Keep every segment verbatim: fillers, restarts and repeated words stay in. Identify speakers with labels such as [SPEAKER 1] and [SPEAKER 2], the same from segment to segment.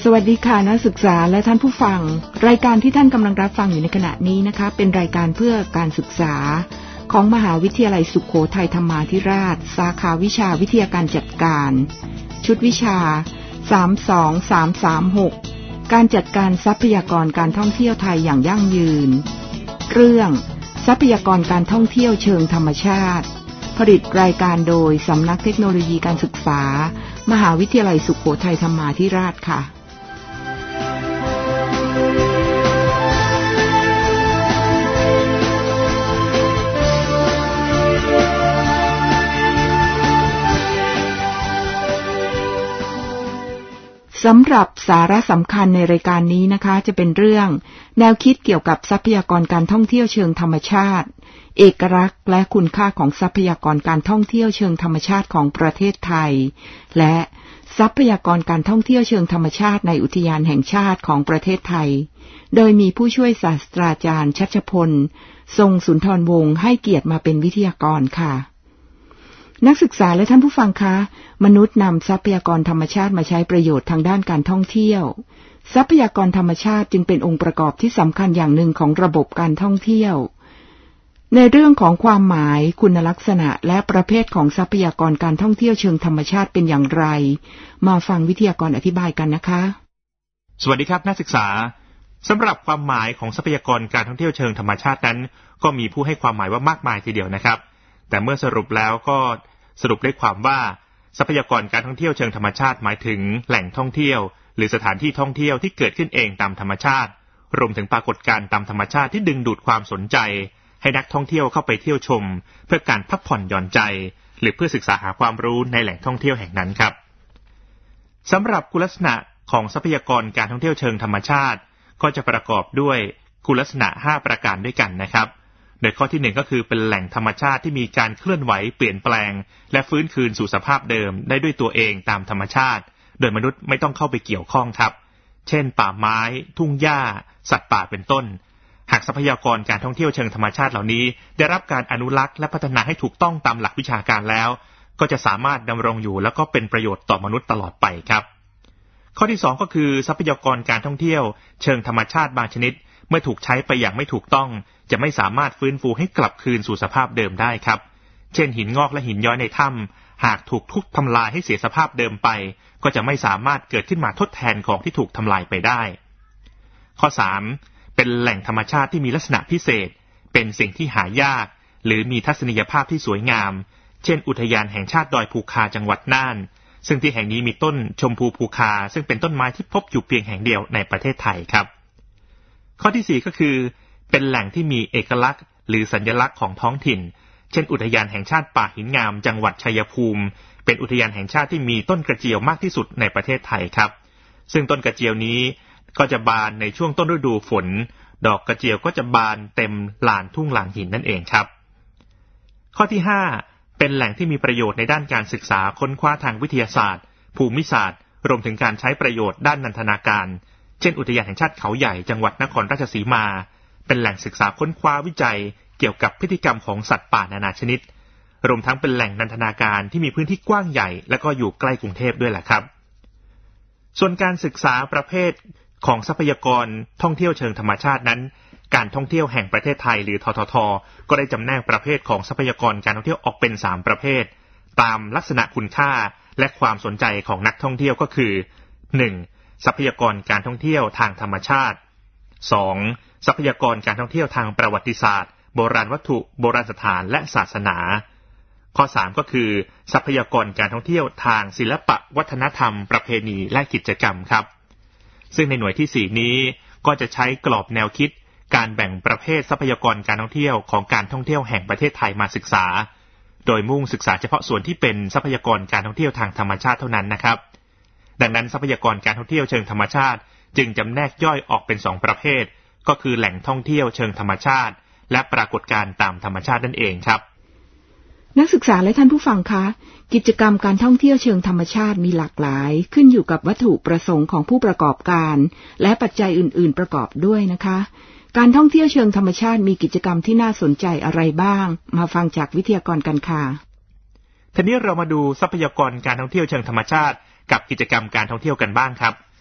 [SPEAKER 1] สวัสดีค่ะนักศึกษาและท่านผู้ฟังรายการที่ท่านกำลังรับฟังอยู่ในขณะนี้นะคะเป็นรายการเพื่อการศึกษาของมหาวิทยาลัยสุโขทัยธรรมาธิราชสาขาวิชาวิทยาการจัดการชุดวิชาสาม สอง สาม สาม หกการจัดการทรัพยากรการท่องเที่ยวไทยอย่างยั่งยืนเรื่องทรัพยากรการท่องเที่ยวเชิงธรรมชาติผลิตรายการโดยสำนักเทคโนโลยีการศึกษามหาวิทยาลัยสุโขทัยธรรมาธิราชค่ะสำหรับสาระสำคัญในรายการนี้นะคะจะเป็นเรื่องแนวคิดเกี่ยวกับทรัพยากรการท่องเที่ยวเชิงธรรมชาติเอกลักษณ์และคุณค่าของทรัพยากรการท่องเที่ยวเชิงธรรมชาติของประเทศไทยและทรัพยากรการท่องเที่ยวเชิงธรรมชาติในอุทยานแห่งชาติของประเทศไทยโดยมีผู้ช่วยศาสตราจารย์ชัชพลทรงสุนทรวงศ์ให้เกียรติมาเป็นวิทยากรค่ะนักศึกษาและท่านผู้ฟังคะมนุษย์นำทรัพยากรธรรมชาติมาใช้ประโยชน์ทางด้านการท่องเที่ยวทรัพยากรธรรมชาติจึงเป็นองค์ประกอบที่สำคัญอย่างหนึ่งของระบบการท่องเที่ยวในเรื่องของความหมายคุณลักษณะและประเภทของทรัพยากรการท่องเที่ยวเชิงธรรมชาติเป็นอย่างไรมาฟังวิทยากรอธิบายกันนะคะ
[SPEAKER 2] สวัสดีครับนักศึกษาสำหรับความหมายของทรัพยากรการท่องเที่ยวเชิงธรรมชาตินั้นก็มีผู้ให้ความหมายว่ามากมายทีเดียวนะครับแต่เมื่อสรุปแล้วก็สรุปได้ความว่าทรัพยากรการท่องเที่ยวเชิงธรรมชาติหมายถึงแหล่งท่องเที่ยวหรือสถานที่ท่องเที่ยวที่เกิดขึ้นเองตามธรรมชาติรวมถึงปรากฏการณ์ตามธรรมชาติที่ดึงดูดความสนใจให้นักท่องเที่ยวเข้าไปเที่ยวชมเพื่อการพักผ่อนหย่อนใจหรือเพื่อศึกษาหาความรู้ในแหล่งท่องเที่ยวแห่งนั้นครับสำหรับคุณลักษณะของทรัพยากรการท่องเที่ยวเชิงธรรมชาติก็จะประกอบด้วยคุณลักษณะห้าประการด้วยกันนะครับโดยข้อที่หนึ่งก็คือเป็นแหล่งธรรมชาติที่มีการเคลื่อนไหวเปลี่ยนแปลงและฟื้นคืนสู่สภาพเดิมได้ด้วยตัวเองตามธรรมชาติโดยมนุษย์ไม่ต้องเข้าไปเกี่ยวข้องครับเช่นป่าไม้ทุ่งหญ้าสัตว์ป่าเป็นต้นหากทรัพยากรการท่องเที่ยวเชิงธรรมชาติเหล่านี้ได้รับการอนุรักษ์และพัฒนาให้ถูกต้องตามหลักวิชาการแล้วก็จะสามารถดำรงอยู่แล้วก็เป็นประโยชน์ต่อมนุษย์ตลอดไปครับข้อที่สองก็คือทรัพยากรการท่องเที่ยวเชิงธรรมชาติบางชนิดเมื่อถูกใช้ไปอย่างไม่ถูกต้องจะไม่สามารถฟื้นฟูให้กลับคืนสู่สภาพเดิมได้ครับเช่นหินงอกและหินย้อยในถ้ำหากถูกทุบทำลายให้เสียสภาพเดิมไปก็จะไม่สามารถเกิดขึ้นมาทดแทนของที่ถูกทำลายไปได้ข้อสามเป็นแหล่งธรรมชาติที่มีลักษณะพิเศษเป็นสิ่งที่หายากหรือมีทัศนียภาพที่สวยงามเช่นอุทยานแห่งชาติดอยภูคาจังหวัดน่านซึ่งที่แห่งนี้มีต้นชมพูภูคาซึ่งเป็นต้นไม้ที่พบอยู่เพียงแห่งเดียวในประเทศไทยครับข้อที่สี่ก็คือเป็นแหล่งที่มีเอกลักษณ์หรือสัญลักษณ์ของท้องถิ่นเช่นอุทยานแห่งชาติป่าหินงามจังหวัดชัยภูมิเป็นอุทยานแห่งชาติที่มีต้นกระเจียวมากที่สุดในประเทศไทยครับซึ่งต้นกระเจียวนี้ก็จะบานในช่วงต้นฤดูฝนดอกกระเจียวก็จะบานเต็มลานทุ่งลานหินนั่นเองครับข้อที่ห้าเป็นแหล่งที่มีประโยชน์ในด้านการศึกษาค้นคว้าทางวิทยาศาสตร์ภูมิศาสตร์รวมถึงการใช้ประโยชน์ด้านนันทนาการเช่นอุทยานแห่งชาติเขาใหญ่จังหวัดนครราชสีมาเป็นแหล่งศึกษาค้นคว้าวิจัยเกี่ยวกับพฤติกรรมของสัตว์ป่านานาชนิดรวมทั้งเป็นแหล่งนันทนาการที่มีพื้นที่กว้างใหญ่และก็อยู่ใกล้กรุงเทพด้วยแหละครับส่วนการศึกษาประเภทของทรัพยากรท่องเที่ยวเชิงธรรมชาตินั้นการท่องเที่ยวแห่งประเทศไทยหรือททท.ก็ได้จำแนกประเภทของทรัพยากรการท่องเที่ยวออกเป็นสามประเภทตามลักษณะคุณค่าและความสนใจของนักท่องเที่ยวก็คือ หนึ่ง. ทรัพยากรการท่องเที่ยวทางธรรมชาติ สอง. ทรัพยากรการท่องเที่ยวทางประวัติศาสตร์โบราณวัตถุโบราณสถานและศาสนาข้อสามก็คือทรัพยากรการท่องเที่ยวทางศิลปะวัฒนธรรมประเพณีและกิจกรรมครับซึ่งในหน่วยที่สี่นี้ก็จะใช้กรอบแนวคิดการแบ่งประเภททรัพยากรการท่องเที่ยวของการท่องเที่ยวแห่งประเทศไทยมาศึกษาโดยมุ่งศึกษาเฉพาะส่วนที่เป็นทรัพยากรการท่องเที่ยวทางธรรมชาติเท่านั้นนะครับดังนั้นทรัพยากรการท่องเที่ยวเชิงธรรมชาติจึงจำแนกย่อยออกเป็นสองประเภทก็คือแหล่งท่องเที่ยวเชิงธรรมชาติและปรากฏการณ์ตามธรรมชาตินั่นเองครับ
[SPEAKER 1] นักศึกษาและท่านผู้ฟังคะกิจกรรมการท่องเที่ยวเชิงธรรมชาติมีหลากหลายขึ้นอยู่กับวัตถุประสงค์ของผู้ประกอบการและปัจจัยอื่นๆประกอบด้วยนะคะการท่องเที่ยวเชิงธรรมชาติมีกิจกรรมที่น่าสนใจอะไรบ้างมาฟังจากวิทยากรกันค่ะ
[SPEAKER 2] ทีนี้เรามาดูทรัพยากรการท่องเที่ยวเชิงธรรมชาติกับกิจกรรมการท่องเที่ยวกันบ้างครับ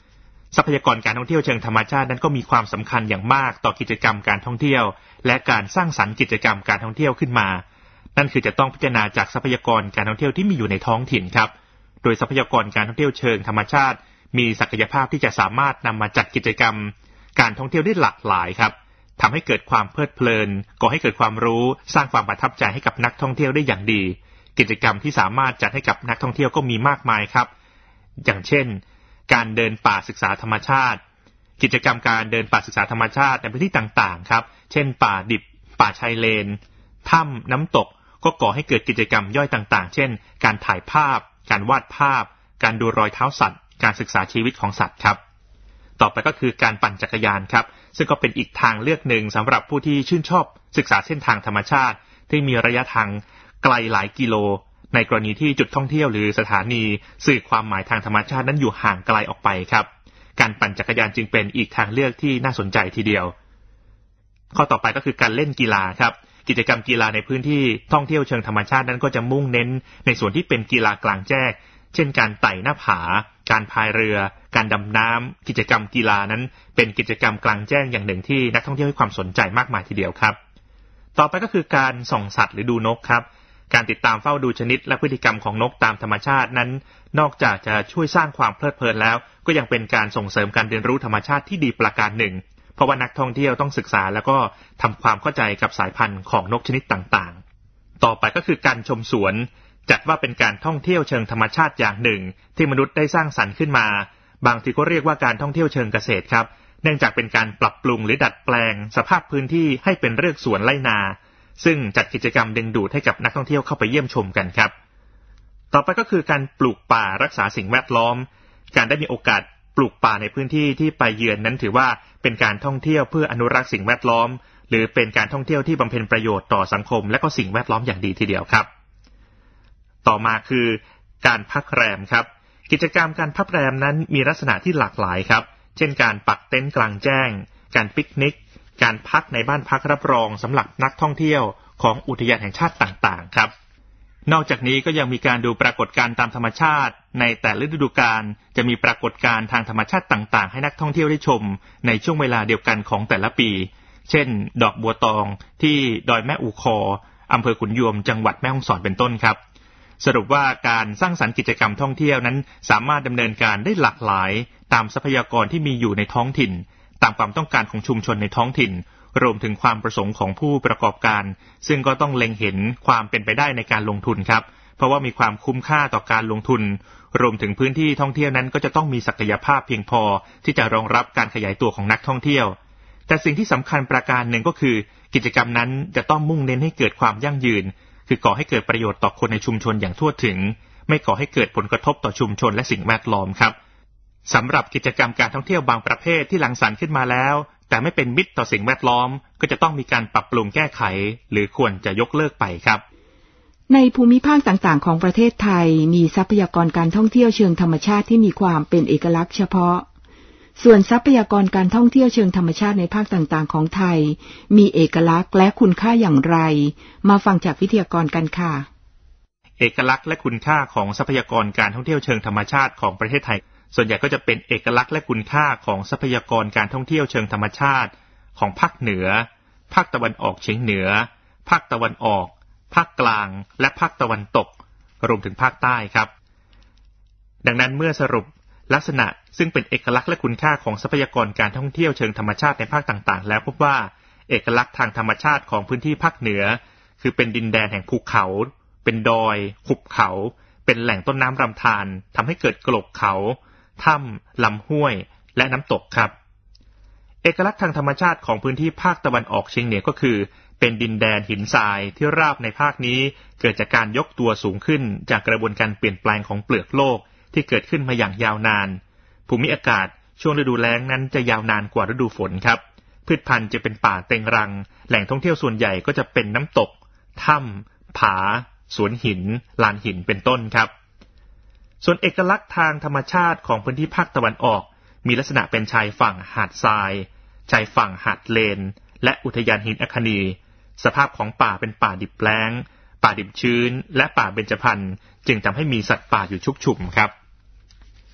[SPEAKER 2] ทรัพยากรการท่องเที่ยวเชิงธรรมชาตินั้นก็มีความสำคัญอย่างมากต่อกิจกรรมการท่องเที่ยวและการสร้างสรรค์กิจกรรมการท่องเที่ยวขึ้นมานั่นคือจะต้องพิจารณาจากทรัพยากรการท่องเที่ยวที่มีอยู่ในท้องถิ่นครับโดยทรัพยากรการท่องเที่ยวเชิงธรรมชาติมีศักยภาพที่จะสามารถนำมาจัดกิจกรรมการท่องเที่ยวได้หลากหลายครับทำให้เกิดความเพลิดเพลินก่อให้เกิดความรู้สร้างความประทับใจให้กับนักท่องเที่ยวได้อย่างดีกิจกรรมที่สามารถจัดให้กับนักท่องเที่ยวก็มีมากมายครับอย่างเช่นการเดินป่าศึกษาธรรมชาติกิจกรรมการเดินป่าศึกษาธรรมชาติในพื้นที่ต่างๆครับเช่นป่าดิบป่าชายเลนถ้ำน้ำตกก็ก่อให้เกิดกิจกรรมย่อยต่างๆเช่นการถ่ายภาพการวาดภาพการดูรอยเท้าสัตว์การศึกษาชีวิตของสัตว์ครับต่อไปก็คือการปั่นจักรยานครับซึ่งก็เป็นอีกทางเลือกหนึ่งสำหรับผู้ที่ชื่นชอบศึกษาเส้นทางธรรมชาติที่มีระยะทางไกลหลายกิโลในกรณีที่จุดท่องเที่ยวหรือสถานีสื่อความหมายทางธรรมชาตินั้นอยู่ห่างไกลออกไปครับการปั่นจักรยานจึงเป็นอีกทางเลือกที่น่าสนใจทีเดียวข้อต่อไปก็คือการเล่นกีฬาครับกิจกรรมกีฬาในพื้นที่ท่องเที่ยวเชิงธรรมชาตินั้นก็จะมุ่งเน้นในส่วนที่เป็นกีฬากลางแจ้งเช่นการไต่หน้าผาการพายเรือการดำน้ำกิจกรรมกีฬานั้นเป็นกิจกรรมกลางแจ้งอย่างหนึ่งที่นักท่องเที่ยวให้ความสนใจมากมายทีเดียวครับต่อไปก็คือการส่องสัตว์หรือดูนกครับการติดตามเฝ้าดูชนิดและพฤติกรรมของนกตามธรรมชาตินั้นนอกจากจะช่วยสร้างความเพลิดเพลินแล้วก็ยังเป็นการส่งเสริมการเรียนรู้ธรรมชาติที่ดีประการหนึ่งเพราะว่านักท่องเที่ยวต้องศึกษาแล้วก็ทำความเข้าใจกับสายพันธุ์ของนกชนิดต่างๆต่อไปก็คือการชมสวนจัดว่าเป็นการท่องเที่ยวเชิงธรรมชาติอย่างหนึ่งที่มนุษย์ได้สร้างสรรค์ขึ้นมาบางทีก็เรียกว่าการท่องเที่ยวเชิงเกษตรครับเนื่องจากเป็นการปรับปรุงหรือดัดแปลงสภาพพื้นที่ให้เป็นเรือกสวนไร่นาซึ่งจัดกิจกรรมดึงดูดให้กับนักท่องเที่ยวเข้าไปเยี่ยมชมกันครับต่อไปก็คือการปลูกป่ารักษาสิ่งแวดล้อมการได้มีโอกาสปลูกป่าในพื้นที่ที่ไปเยือนนั้นถือว่าเป็นการท่องเที่ยวเพื่ออนุรักษ์สิ่งแวดล้อมหรือเป็นการท่องเที่ยวที่บำเพ็ญประโยชน์ต่อสังคมและก็สิ่งแวดล้อมอย่างดีทีเดียวครับต่อมาคือการพักแรมครับกิจกรรมการพักแรมนั้นมีลักษณะที่หลากหลายครับเช่นการปักเต็นท์กลางแจ้งการปิกนิกการพักในบ้านพักรับรองสำหรับนักท่องเที่ยวของอุทยานแห่งชาติต่างๆครับนอกจากนี้ก็ยังมีการดูปรากฏการณ์ตามธรรมชาติในแต่ละฤดูกาลจะมีปรากฏการณ์ทางธรรมชาติต่างๆให้นักท่องเที่ยวได้ชมในช่วงเวลาเดียวกันของแต่ละปีเช่นดอกบัวตองที่ดอยแม่อูคออำเภอขุนยวมจังหวัดแม่ฮ่องสอนเป็นต้นครับสรุปว่าการสร้างสรรค์กิจกรรมท่องเที่ยวนั้นสามารถดำเนินการได้หลากหลายตามทรัพยากรที่มีอยู่ในท้องถิ่นตามความต้องการของชุมชนในท้องถิ่นรวมถึงความประสงค์ของผู้ประกอบการซึ่งก็ต้องเล็งเห็นความเป็นไปได้ในการลงทุนครับเพราะว่ามีความคุ้มค่าต่อการลงทุนรวมถึงพื้นที่ท่องเที่ยวนั้นก็จะต้องมีศักยภาพเพียงพอที่จะรองรับการขยายตัวของนักท่องเที่ยวแต่สิ่งที่สำคัญประการหนึ่งก็คือกิจกรรมนั้นจะต้องมุ่งเน้นให้เกิดความยั่งยืนคือก่อให้เกิดประโยชน์ต่อคนในชุมชนอย่างทั่วถึงไม่ก่อให้เกิดผลกระทบต่อชุมชนและสิ่งแวดล้อมครับสำหรับกิจกรรมการท่องเที่ยวบางประเภทที่รังสรรค์ขึ้นมาแล้วแต่ไม่เป็นมิตรต่อสิ่งแวดล้อมก็จะต้องมีการปรับปรุงแก้ไขหรือควรจะยกเลิกไปครับ
[SPEAKER 1] ในภูมิภาคต่างๆของประเทศไทยมีทรัพยากรการท่องเที่ยวเชิงธรรมชาติที่มีความเป็นเอกลักษณ์เฉพาะส่วนทรัพยากรการท่องเที่ยวเชิงธรรมชาติในภาคต่างๆของไทยมีเอกลักษณ์และคุณค่าอย่างไรมาฟังจากวิทยากรกันค่ะ
[SPEAKER 2] เอกลักษณ์และคุณค่าของทรัพยากรการท่องเที่ยวเชิงธรรมชาติของประเทศไทยส่วนใหญ่ก็จะเป็นเอกลักษณ์และคุณค่าของทรัพยากรการท่องเที่ยวเชิงธรรมชาติของภาคเหนือภาคตะวันออกเฉียงเหนือภาคตะวันออกภาคกลางและภาคตะวันตกรวมถึงภาคใต้ครับดังนั้นเมื่อสรุปลักษณะซึ่งเป็นเอกลักษณ์และคุณค่าของทรัพยากรการท่องเที่ยวเชิงธรรมชาติในภาคต่างๆแล้วพบว่าเอกลักษณ์ทางธรรมชาติของพื้นที่ภาคเหนือคือเป็นดินแดนแห่งภูเขาเป็นดอยหุบเขาเป็นแหล่งต้นน้ำลำธารทำให้เกิดกลบเขาถ้ำลำห้วยและน้ำตกครับเอกลักษณ์ทางธรรมชาติของพื้นที่ภาคตะวันออกเฉียงเหนือก็คือเป็นดินแดนหินทรายที่ราบในภาคนี้เกิดจากการยกตัวสูงขึ้นจากกระบวนการเปลี่ยนแปลงของเปลือกโลกที่เกิดขึ้นมาอย่างยาวนานภูมิอากาศช่วงฤดูแล้งนั้นจะยาวนานกว่าฤดูฝนครับพืชพันธุ์จะเป็นป่าเต็งรังแหล่งท่องเที่ยวส่วนใหญ่ก็จะเป็นน้ำตกถ้ำผาสวนหินลานหินเป็นต้นครับส่วนเอกลักษณ์ทางธรรมชาติของพื้นที่ภาคตะวันออกมีลักษณะเป็นชายฝั่งหาดทรายชายฝั่งหาดเลนและอุทยานหินอัคนีสภาพของป่าเป็นป่าดิบแล้งป่าดิบชื้นและป่าเบญจพรรณจึงทำให้มีสัตว์ป่าอยู่ชุกชุมครับ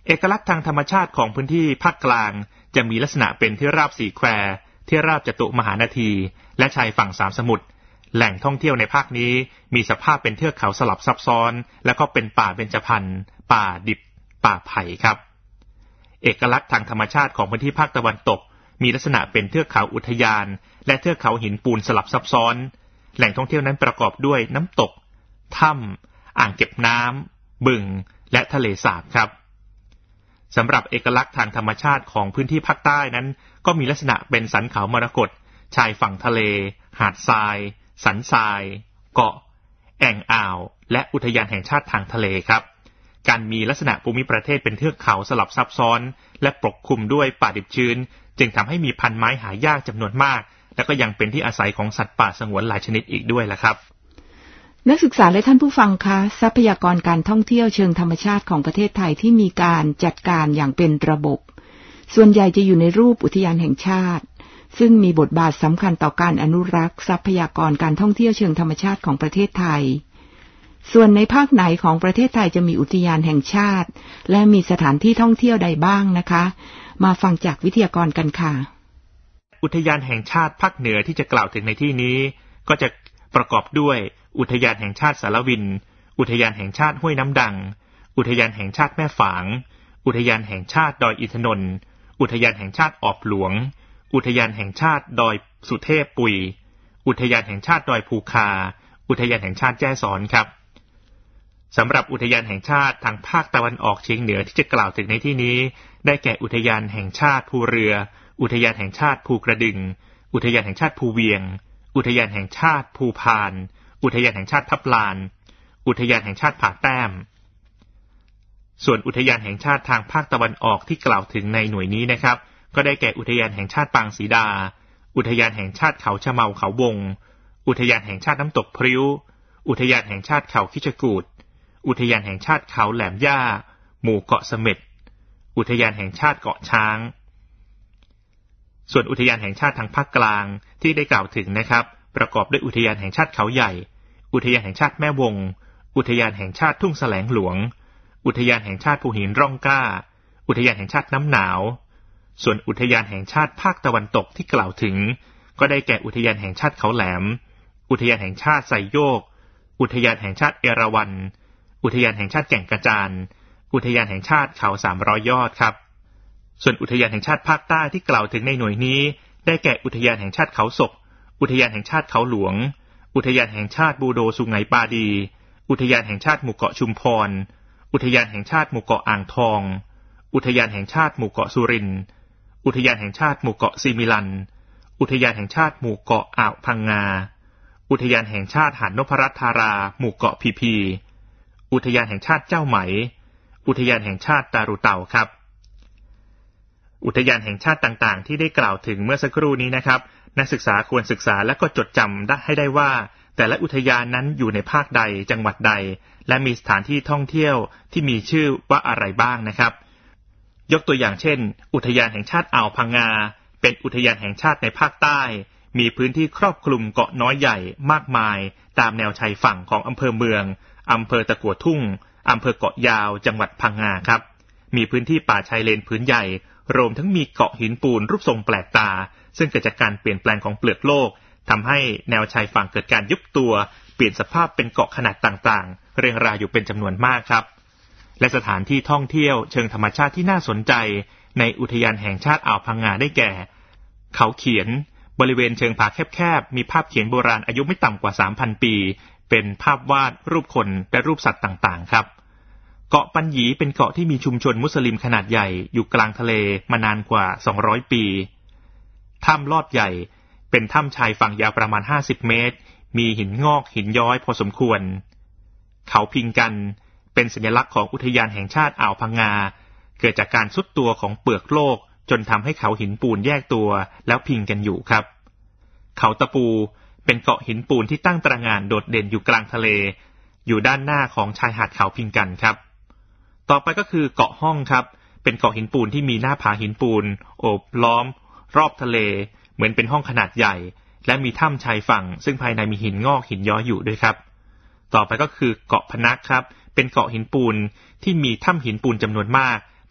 [SPEAKER 2] เอกลักษณ์ทางธรรมชาติของพื้นที่ภาคกลางจะมีลักษณะเป็นที่ราบสี่แควที่ราบจตุมหานาทีและชายฝั่งสามสมุทรแหล่งท่องเที่ยวในภาคนี้มีสภาพเป็นเทือกเขาสลับซับซ้อนแล้วก็เป็นป่าเบญจพรรณป่าดิบป่าไผ่ครับเอกลักษณ์ทางธรรมชาติของพื้นที่ภาคตะวันตกมีลักษณะเป็นเทือกเขาอุทยานและเทือกเขาหินปูนสลับซับซ้อนแหล่งท่องเที่ยวนั้นประกอบด้วยน้ำตกถ้ำอ่างเก็บน้ำบึงและทะเลสาบครับสำหรับเอกลักษณ์ทางธรรมชาติของพื้นที่ภาคใต้นั้นก็มีลักษณะเป็นสันเขามรกตชายฝั่งทะเลหาดทรายสันทรายเกาะแอ่งอ่าวและอุทยานแห่งชาติทางทะเลครับการมีลักษณะภูมิประเทศเป็นเทือกเขาสลับซับซ้อนและปกคลุมด้วยป่าดิบชื้นจึงทำให้มีพันไม้หายากจำนวนมากและก็ยังเป็นที่อาศัยของสัตว์ป่าสงวนหลายชนิดอีกด้วยล่ะครับ
[SPEAKER 1] นักศึกษาและท่านผู้ฟังคะทรัพยากรการท่องเที่ยวเชิงธรรมชาติของประเทศไทยที่มีการจัดการอย่างเป็นระบบส่วนใหญ่จะอยู่ในรูปอุทยานแห่งชาติซึ่งมีบทบาทสำคัญต่อการอนุรักษ์ทรัพยากรการท่องเที่ยวเชิงธรรมชาติของประเทศไทยส่วนในภาคไหนของประเทศไทยจะมีอุทยานแห่งชาติและมีสถานที่ท่องเที่ยวใดบ้างนะคะมาฟังจากวิทยากรกันค่ะ
[SPEAKER 2] อุทยานแห่งชาติภาคเหนือที่จะกล่าวถึงในที่นี้ก็จะประกอบด้วยอุทยานแห่งชาติสารวินอุทยานแห่งชาติห้วยน้ำดังอุทยานแห่งชาติแม่ฝางอุทยานแห่งชาติดอยอินทนนท์อุทยานแห่งชาติออบหลวงอุทยานแห่งชาติดอยสุเทพปุยอุทยานแห่งชาติดอยภูคาอุทยานแห่งชาติแจ้ซ้อนครับสำหรับอุทยานแห่งชาติทางภาคตะวันออกเฉียงเหนือที่จะกล่าวถึงในที่นี้ได้แก่อุทยานแห่งชาติภูเรืออุทยานแห่งชาติภูกระดึงอุทยานแห่งชาติภูเวียงอุทยานแห่งชาติภูพานอุทยานแห่งชาติทับลานอุทยานแห่งชาติผาแต้มส่วนอุทยานแห่งชาติทางภาคตะวันออกที่กล่าวถึงในหน่วยนี้นะครับก็ได้แก่อุทยานแห่งชาติปางศรีดาอุทยานแห่งชาติเขาชะเมาเขาวงอุทยานแห่งชาติน้ำตกพริ้วอุทยานแห่งชาติเขาคิชกูฏอุทยานแห่งชาติเขาแหลมย่าหมู่เกาะเสม็ดอุทยานแห่งชาติเกาะช้างส่วนอุทยานแห่งชาติทางภาคกลางที่ได้กล่าวถึงนะครับประกอบด้วยอุทยานแห่งชาติเขาใหญ่อุทยานแห่งชาติแม่วงอุทยานแห่งชาติทุ่งแสลงหลวงอุทยานแห่งชาติภูหินร่องกล้าอุทยานแห่งชาติน้ำหนาวส่วนอุทยานแห่งชาติภาคตะวันตกที่กล่าวถึงก็ได้แก่อุทยานแห่งชาติเขาแหลมอุทยานแห่งชาติไซโยกอุทยานแห่งชาติเอราวัณอุทยานแห่งชาติแก่งกระจานอุทยานแห่งชาติเขาสามร้อยยอดครับส่วนอุทยานแห่งชาติภาคใต้ที่กล่าวถึงในหน่วยนี้ได้แก่อุทยานแห่งชาติเขาศกอุทยานแห่งชาติเขาหลวงอุทยานแห่งชาติบูโดสุไหงปาดีอุทยานแห่งชาติหมู่เกาะชุมพรอุทยานแห่งชาติหมู่เกาะอ่างทองอุทยานแห่งชาติหมู่เกาะสุรินทร์อุทยานแห่งชาติหมู่เกาะซีมิลันอุทยานแห่งชาติหมู่เกาะอ่าวพังงาอุทยานแห่งชาติหาดนพรัตน์ธาราหมู่เกาะพีพีอุทยานแห่งชาติเจ้าไหมอุทยานแห่งชาติตารุเต่าครับอุทยานแห่งชาติต่างๆที่ได้กล่าวถึงเมื่อสักครู่นี้นะครับนักศึกษาควรศึกษาและก็จดจำได้ให้ได้ว่าแต่ละอุทยานนั้นอยู่ในภาคใดจังหวัดใดและมีสถานที่ท่องเที่ยวที่มีชื่อว่าอะไรบ้างนะครับยกตัวอย่างเช่นอุทยานแห่งชาติอ่าวพังงาเป็นอุทยานแห่งชาติในภาคใต้มีพื้นที่ครอบคลุมเกาะน้อยใหญ่มากมายตามแนวชายฝั่งของอำเภอเมืองอำเภอตะกั่วทุ่งอำเภอเกาะยาวจังหวัดพังงาครับมีพื้นที่ป่าชายเลนพื้นใหญ่รวมทั้งมีเกาะหินปูนรูปทรงแปลกตาซึ่งเกิดจากการเปลี่ยนแปลงของเปลือกโลกทำให้แนวชายฝั่งเกิดการยุบตัวเปลี่ยนสภาพเป็นเกาะขนาดต่างๆเรียงรายอยู่เป็นจำนวนมากครับและสถานที่ท่องเที่ยวเชิงธรรมชาติที่น่าสนใจในอุทยานแห่งชาติอ่าวพังงาได้แก่เขาเขียนบริเวณเชิงผาแคบๆมีภาพเขียนโบราณอายุไม่ต่ำกว่า สามพัน ปีเป็นภาพวาดรูปคนและรูปสัตว์ต่างๆครับเกาะปัญญีเป็นเกาะที่มีชุมชนมุสลิมขนาดใหญ่อยู่กลางทะเลมานานกว่าสองร้อยปีถ้ำลอดใหญ่เป็นถ้ำชายฝั่งยาวประมาณห้าสิบเมตรมีหินงอกหินย้อยพอสมควรเขาพิงกันเป็นสัญลักษณ์ของอุทยานแห่งชาติอ่าวพังงาเกิดจากการทรุดตัวของเปลือกโลกจนทำให้เขาหินปูนแยกตัวแล้วพิงกันอยู่ครับเขาตะปูเป็นเกาะหินปูนที่ตั้งตระหง่านโดดเด่นอยู่กลางทะเลอยู่ด้านหน้าของชายหาดเขาพิงกันครับต่อไปก็คือเกาะห้องครับเป็นเกาะหินปูนที่มีหน้าผาหินปูนโอบล้อมรอบทะเลเหมือนเป็นห้องขนาดใหญ่และมีถ้ำชายฝั่งซึ่งภายในมีหินงอกหินย้อยอยู่ด้วยครับต่อไปก็คือเกาะพนักครับเป็นเกาะหินปูนที่มีถ้ำหินปูนจำนวนมาก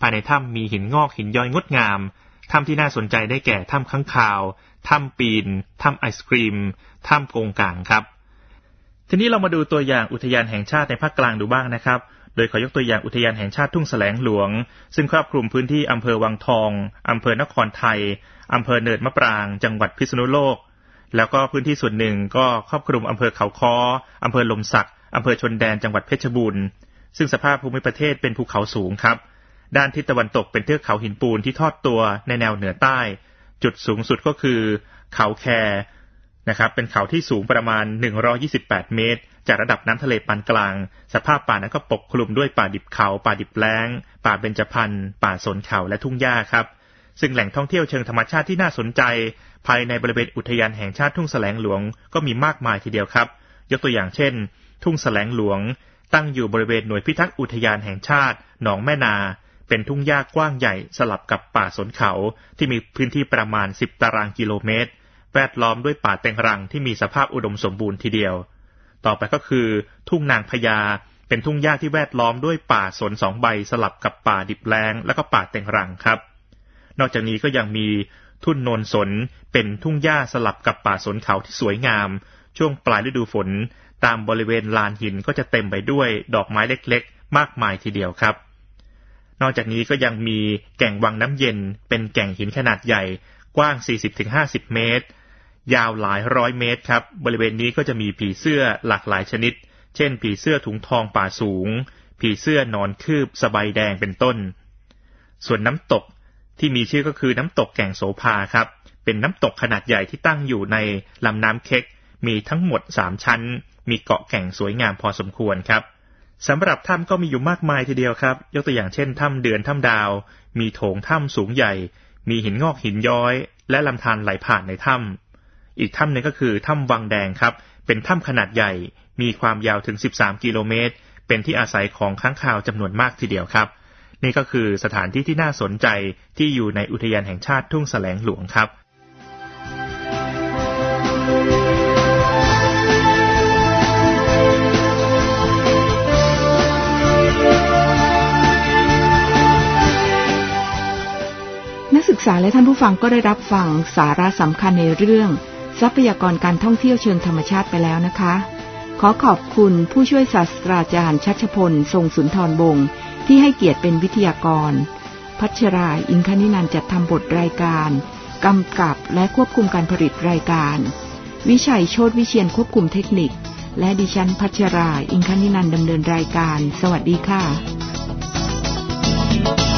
[SPEAKER 2] ภายในถ้ำมีหินงอกหินย้อยงดงามถ้ำที่น่าสนใจได้แก่ถ้ำค้างคาวถ้ำปีนถ้ำไอศกรีมถ้ำโกงกางครับทีนี้เรามาดูตัวอย่างอุทยานแห่งชาติในภาคกลางดูบ้างนะครับโดยขอยกตัวอย่างอุทยานแห่งชาติทุ่งแสลงหลวงซึ่งครอบคลุมพื้นที่อำเภอวังทองอำเภอนครไทยอำเภอเนินมะปรางจังหวัดพิษณุโลกแล้วก็พื้นที่ส่วนหนึ่งก็ครอบคลุมอำเภอเขาค้ออำเภอลมสักอำเภอชนแดนจังหวัดเพชรบูรณ์ซึ่งสภาพภูมิประเทศเป็นภูเขาสูงครับด้านทิศตะวันตกเป็นเทือกเขาหินปูนที่ทอดตัวในแนวเหนือใต้จุดสูงสุดก็คือเขาแคนะครับเป็นเขาที่สูงประมาณหนึ่งร้อยยี่สิบแปดเมตรจากระดับน้ำทะเลปานกลางสภาพป่านั้นก็ปกคลุมด้วยป่าดิบเขาป่าดิบแล้งป่าเบญจพรรณป่าสนเขาและทุ่งหญ้าครับซึ่งแหล่งท่องเที่ยวเชิงธรรมชาติที่น่าสนใจภายในบริเวณอุทยานแห่งชาติทุ่งแสลงหลวงก็มีมากมายทีเดียวครับยกตัวอย่างเช่นทุ่งแสลงหลวงตั้งอยู่บริเวณหน่วยพิทักษ์อุทยานแห่งชาติหนองแม่นาเป็นทุ่งหญ้ากว้างใหญ่สลับกับป่าสนเขาที่มีพื้นที่ประมาณสิบตารางกิโลเมตรแวดล้อมด้วยป่าแตงรังที่มีสภาพอุดมสมบูรณ์ทีเดียวต่อไปก็คือทุ่งนางพญาเป็นทุ่งหญ้าที่แวดล้อมด้วยป่าสนสองใบสลับกับป่าดิบแล้งและก็ป่าแตงรังครับนอกจากนี้ก็ยังมีทุ่นโนนสนเป็นทุ่งหญ้าสลับกับป่าสนเขาที่สวยงามช่วงปลายฤดูฝนตามบริเวณลานหินก็จะเต็มไปด้วยดอกไม้เล็กๆมากมายทีเดียวครับนอกจากนี้ก็ยังมีแก่งวังน้ำเย็นเป็นแก่งหินขนาดใหญ่กว้าง สี่สิบถึงห้าสิบ เมตรยาวหลายร้อยเมตรครับบริเวณนี้ก็จะมีผีเสื้อหลากหลายชนิดเช่นผีเสื้อถุงทองป่าสูงผีเสื้อนอนคืบสบายแดงเป็นต้นส่วนน้ำตกที่มีชื่อก็คือน้ำตกแก่งโสภาครับเป็นน้ำตกขนาดใหญ่ที่ตั้งอยู่ในลำน้ำเค็กมีทั้งหมดสามชั้นมีเกาะแก่งสวยงามพอสมควรครับสำหรับถ้ำก็มีอยู่มากมายทีเดียวครับยกตัวอย่างเช่นถ้ำเดือนถ้ำดาวมีโถงถ้ำสูงใหญ่มีหินงอกหินย้อยและลำธารไหลผ่านในถ้ำอีกถ้ำหนึ่งก็คือถ้ำวังแดงครับเป็นถ้ำขนาดใหญ่มีความยาวถึงสิบสามกิโลเมตรเป็นที่อาศัยของค้างคาวจำนวนมากทีเดียวครับนี่ก็คือสถานที่ที่น่าสนใจที่อยู่ในอุทยานแห่งชาติทุ่งแสลงหลวงครับ
[SPEAKER 1] นักศึกษาและท่านผู้ฟังก็ได้รับฟังสาระสำคัญในเรื่องทรัพยากรการท่องเที่ยวเชิงธรรมชาติไปแล้วนะคะขอขอบคุณผู้ช่วยศาสตราจารย์ชัชพลทรงสุนทรวงศ์ที่ให้เกียรติเป็นวิทยากรพัชราอินคณินันท์จัดทำบทรายการกำกับและควบคุมการผลิตรายการวิชัยโชติวิเชียรควบคุมเทคนิคและดิฉันพัชราอินคณินันท์ดำเนินรายการสวัสดีค่ะ